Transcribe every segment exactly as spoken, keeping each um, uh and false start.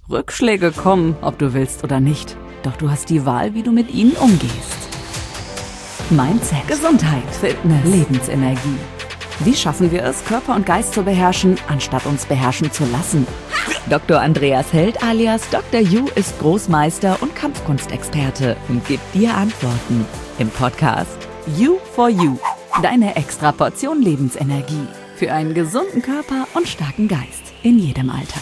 Rückschläge kommen, ob du willst oder nicht. Doch du hast die Wahl, wie du mit ihnen umgehst. Mindset, Gesundheit, Fitness, Lebensenergie. Wie schaffen wir es, Körper und Geist zu beherrschen, anstatt uns beherrschen zu lassen? Doktor Andreas Held alias Doktor Yu ist Großmeister und Kampfkunstexperte und gibt dir Antworten im Podcast You for You. Deine extra Portion Lebensenergie für einen gesunden Körper und starken Geist in jedem Alter.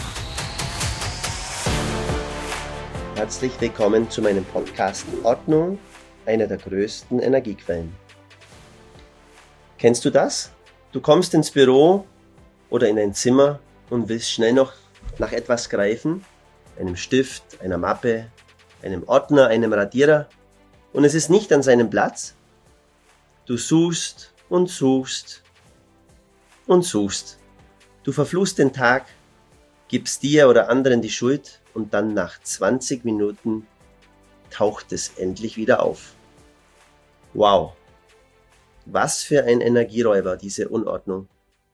Herzlich willkommen zu meinem Podcast Ordnung, einer der größten Energiequellen. Kennst du das? Du kommst ins Büro oder in ein Zimmer und willst schnell noch nach etwas greifen, einem Stift, einer Mappe, einem Ordner, einem Radierer, und es ist nicht an seinem Platz. Du suchst und suchst und suchst. Du verfluchst den Tag, gibst dir oder anderen die Schuld und dann nach zwanzig Minuten taucht es endlich wieder auf. Wow, was für ein Energieräuber, diese Unordnung.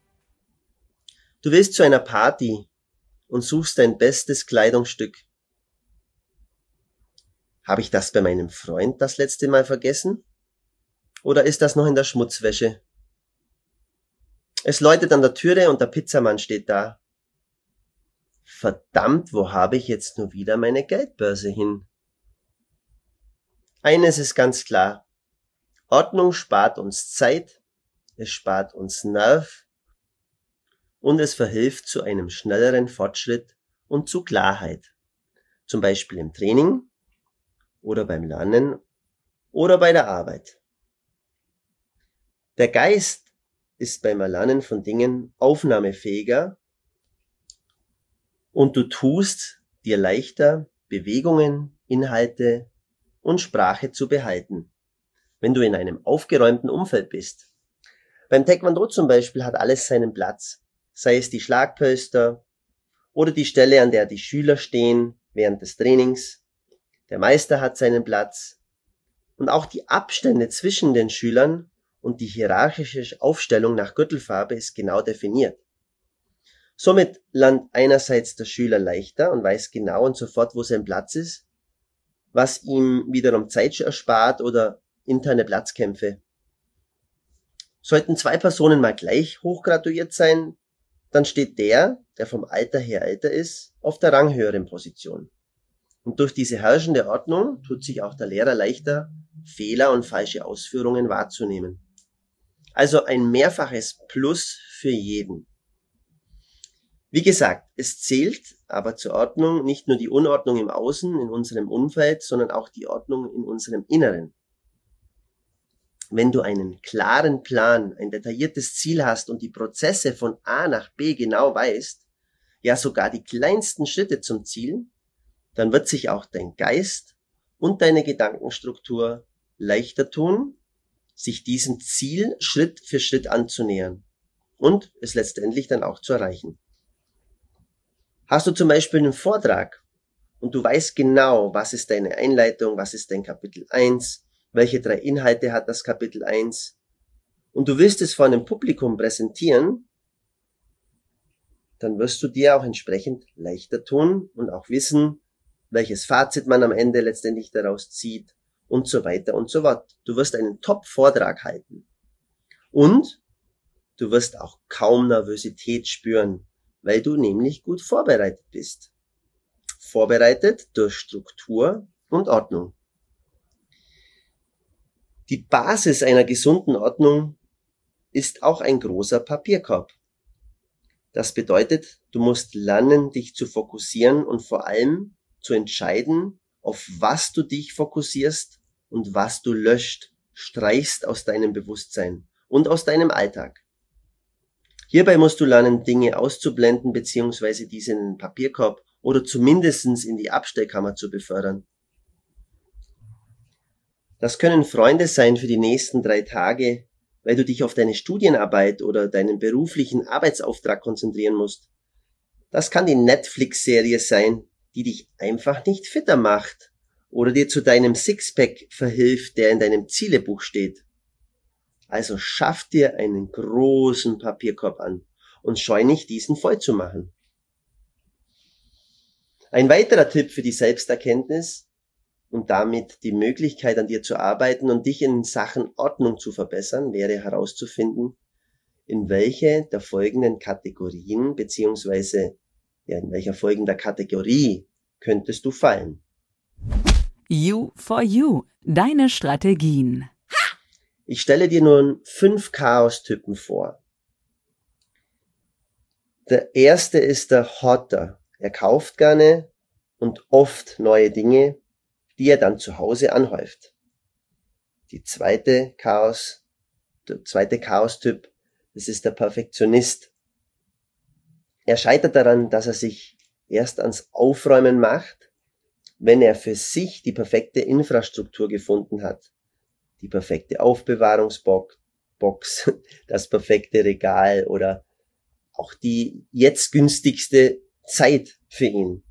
Du willst zu einer Party und suchst dein bestes Kleidungsstück. Habe ich das bei meinem Freund das letzte Mal vergessen? Oder ist das noch in der Schmutzwäsche? Es läutet an der Türe und der Pizzamann steht da. Verdammt, wo habe ich jetzt nur wieder meine Geldbörse hin? Eines ist ganz klar. Ordnung spart uns Zeit, es spart uns Nerv und es verhilft zu einem schnelleren Fortschritt und zu Klarheit. Zum Beispiel im Training oder beim Lernen oder bei der Arbeit. Der Geist ist beim Erlernen von Dingen aufnahmefähiger und du tust dir leichter, Bewegungen, Inhalte und Sprache zu behalten, wenn du in einem aufgeräumten Umfeld bist. Beim Taekwondo zum Beispiel hat alles seinen Platz, sei es die Schlagpölster oder die Stelle, an der die Schüler stehen während des Trainings. Der Meister hat seinen Platz und auch die Abstände zwischen den Schülern und die hierarchische Aufstellung nach Gürtelfarbe ist genau definiert. Somit lernt einerseits der Schüler leichter und weiß genau und sofort, wo sein Platz ist, was ihm wiederum Zeit erspart oder interne Platzkämpfe. Sollten zwei Personen mal gleich hochgraduiert sein, dann steht der, der vom Alter her älter ist, auf der ranghöheren Position. Und durch diese herrschende Ordnung tut sich auch der Lehrer leichter, Fehler und falsche Ausführungen wahrzunehmen. Also ein mehrfaches Plus für jeden. Wie gesagt, es zählt aber zur Ordnung nicht nur die Unordnung im Außen, in unserem Umfeld, sondern auch die Ordnung in unserem Inneren. Wenn du einen klaren Plan, ein detailliertes Ziel hast und die Prozesse von A nach B genau weißt, ja sogar die kleinsten Schritte zum Ziel, dann wird sich auch dein Geist und deine Gedankenstruktur leichter tun, sich diesem Ziel Schritt für Schritt anzunähern und es letztendlich dann auch zu erreichen. Hast du zum Beispiel einen Vortrag und du weißt genau, was ist deine Einleitung, was ist dein Kapitel eins, welche drei Inhalte hat das Kapitel eins und du willst es vor einem Publikum präsentieren, dann wirst du dir auch entsprechend leichter tun und auch wissen, welches Fazit man am Ende letztendlich daraus zieht und so weiter und so fort. Du wirst einen Top-Vortrag halten und du wirst auch kaum Nervosität spüren, weil du nämlich gut vorbereitet bist. Vorbereitet durch Struktur und Ordnung. Die Basis einer gesunden Ordnung ist auch ein großer Papierkorb. Das bedeutet, du musst lernen, dich zu fokussieren und vor allem zu entscheiden, auf was du dich fokussierst und was du löscht, streichst aus deinem Bewusstsein und aus deinem Alltag. Hierbei musst du lernen, Dinge auszublenden bzw. diese in den Papierkorb oder zumindest in die Abstellkammer zu befördern. Das können Freunde sein für die nächsten drei Tage, weil du dich auf deine Studienarbeit oder deinen beruflichen Arbeitsauftrag konzentrieren musst. Das kann die Netflix-Serie sein, die dich einfach nicht fitter macht oder dir zu deinem Sixpack verhilft, der in deinem Zielebuch steht. Also schaff dir einen großen Papierkorb an und scheu nicht, diesen voll zu machen. Ein weiterer Tipp für die Selbsterkenntnis und damit die Möglichkeit, an dir zu arbeiten und dich in Sachen Ordnung zu verbessern, wäre herauszufinden, in welche der folgenden Kategorien beziehungsweise ja, in welcher folgender Kategorie könntest du fallen. You for You, deine Strategien. Ich stelle dir nun fünf Chaos-Typen vor. Der erste ist der Hoarder. Er kauft gerne und oft neue Dinge, die er dann zu Hause anhäuft. Die zweite Chaos, der zweite Chaos-Typ, das ist der Perfektionist. Er scheitert daran, dass er sich erst ans Aufräumen macht, wenn er für sich die perfekte Infrastruktur gefunden hat. Die perfekte Aufbewahrungsbox, das perfekte Regal oder auch die jetzt günstigste Zeit für ihn.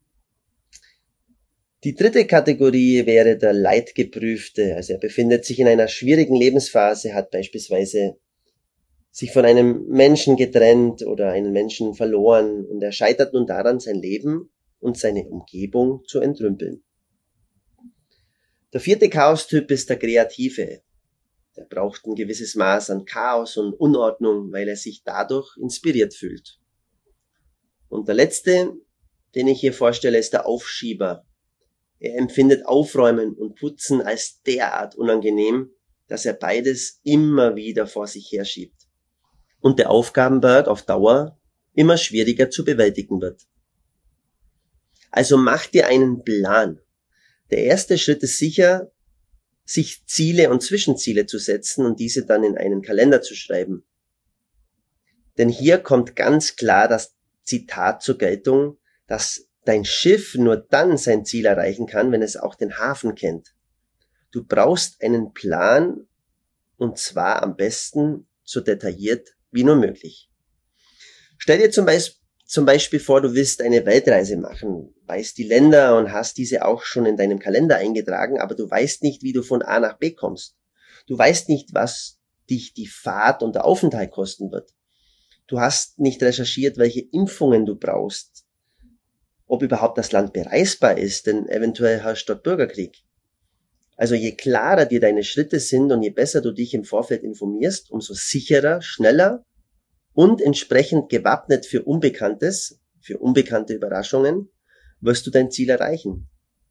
Die dritte Kategorie wäre der Leidgeprüfte. Also er befindet sich in einer schwierigen Lebensphase, hat beispielsweise sich von einem Menschen getrennt oder einen Menschen verloren und er scheitert nun daran, sein Leben und seine Umgebung zu entrümpeln. Der vierte Chaos-Typ ist der Kreative. Der braucht ein gewisses Maß an Chaos und Unordnung, weil er sich dadurch inspiriert fühlt. Und der letzte, den ich hier vorstelle, ist der Aufschieber. Er empfindet Aufräumen und Putzen als derart unangenehm, dass er beides immer wieder vor sich herschiebt. Und der Aufgabenberg auf Dauer immer schwieriger zu bewältigen wird. Also mach dir einen Plan. Der erste Schritt ist sicher, sich Ziele und Zwischenziele zu setzen und diese dann in einen Kalender zu schreiben. Denn hier kommt ganz klar das Zitat zur Geltung, dass dein Schiff nur dann sein Ziel erreichen kann, wenn es auch den Hafen kennt. Du brauchst einen Plan und zwar am besten so detailliert wie nur möglich. Stell dir zum Beispiel Zum Beispiel vor, du willst eine Weltreise machen, weißt die Länder und hast diese auch schon in deinem Kalender eingetragen, aber du weißt nicht, wie du von A nach B kommst. Du weißt nicht, was dich die Fahrt und der Aufenthalt kosten wird. Du hast nicht recherchiert, welche Impfungen du brauchst, ob überhaupt das Land bereisbar ist, denn eventuell herrscht dort Bürgerkrieg. Also je klarer dir deine Schritte sind und je besser du dich im Vorfeld informierst, umso sicherer, schneller und entsprechend gewappnet für Unbekanntes, für unbekannte Überraschungen, wirst du dein Ziel erreichen.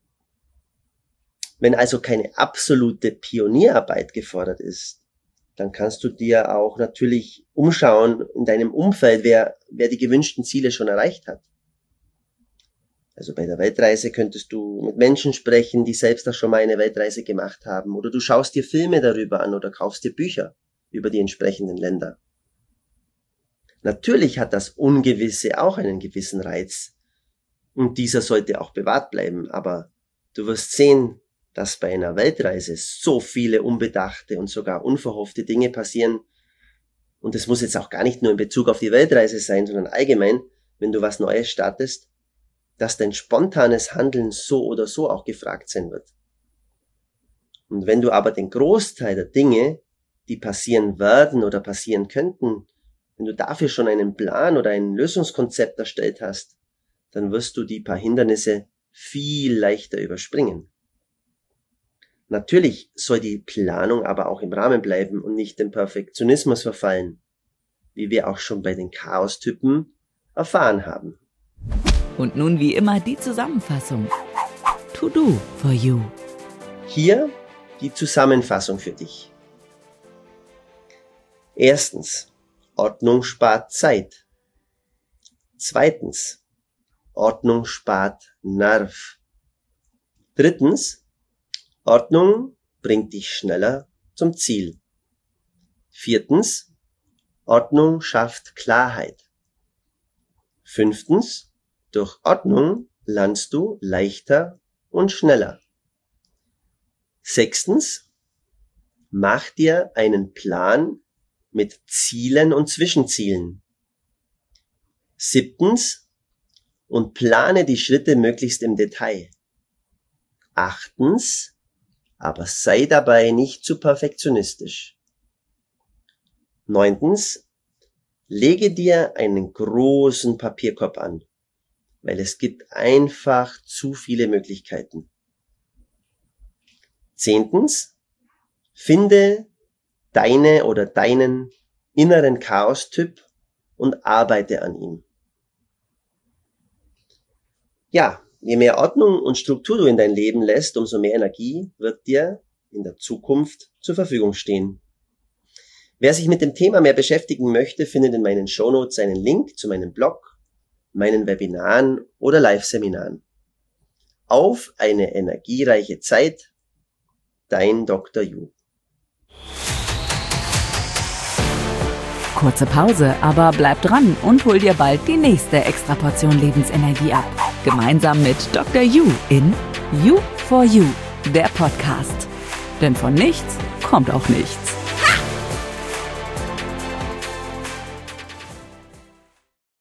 Wenn also keine absolute Pionierarbeit gefordert ist, dann kannst du dir auch natürlich umschauen in deinem Umfeld, wer, wer die gewünschten Ziele schon erreicht hat. Also bei der Weltreise könntest du mit Menschen sprechen, die selbst auch schon mal eine Weltreise gemacht haben, oder du schaust dir Filme darüber an oder kaufst dir Bücher über die entsprechenden Länder. Natürlich hat das Ungewisse auch einen gewissen Reiz und dieser sollte auch bewahrt bleiben, aber du wirst sehen, dass bei einer Weltreise so viele unbedachte und sogar unverhoffte Dinge passieren und es muss jetzt auch gar nicht nur in Bezug auf die Weltreise sein, sondern allgemein, wenn du was Neues startest, dass dein spontanes Handeln so oder so auch gefragt sein wird. Und wenn du aber den Großteil der Dinge, die passieren werden oder passieren könnten, wenn du dafür schon einen Plan oder ein Lösungskonzept erstellt hast, dann wirst du die paar Hindernisse viel leichter überspringen. Natürlich soll die Planung aber auch im Rahmen bleiben und nicht dem Perfektionismus verfallen, wie wir auch schon bei den Chaos-Typen erfahren haben. Und nun wie immer die Zusammenfassung. To do for you. Hier die Zusammenfassung für dich. Erstens. Ordnung spart Zeit. Zweitens. Ordnung spart Nerv. Drittens. Ordnung bringt dich schneller zum Ziel. Viertens. Ordnung schafft Klarheit. Fünftens. Durch Ordnung lernst du leichter und schneller. Sechstens. Mach dir einen Plan mit Zielen und Zwischenzielen. Siebtens. Und plane die Schritte möglichst im Detail. Achtens. Aber sei dabei nicht zu perfektionistisch. Neuntens. Lege dir einen großen Papierkorb an. weil es gibt einfach zu viele Möglichkeiten. Zehntens, finde deine oder deinen inneren Chaos-Typ und arbeite an ihm. Ja, je mehr Ordnung und Struktur du in dein Leben lässt, umso mehr Energie wird dir in der Zukunft zur Verfügung stehen. Wer sich mit dem Thema mehr beschäftigen möchte, findet in meinen Shownotes einen Link zu meinem Blog, meinen Webinaren oder Live-Seminaren. Auf eine energiereiche Zeit, dein Doktor Ju. Kurze Pause, aber bleib dran und hol dir bald die nächste Extraportion Lebensenergie ab. Gemeinsam mit Doktor Ju in You for You, der Podcast. Denn von nichts kommt auch nichts.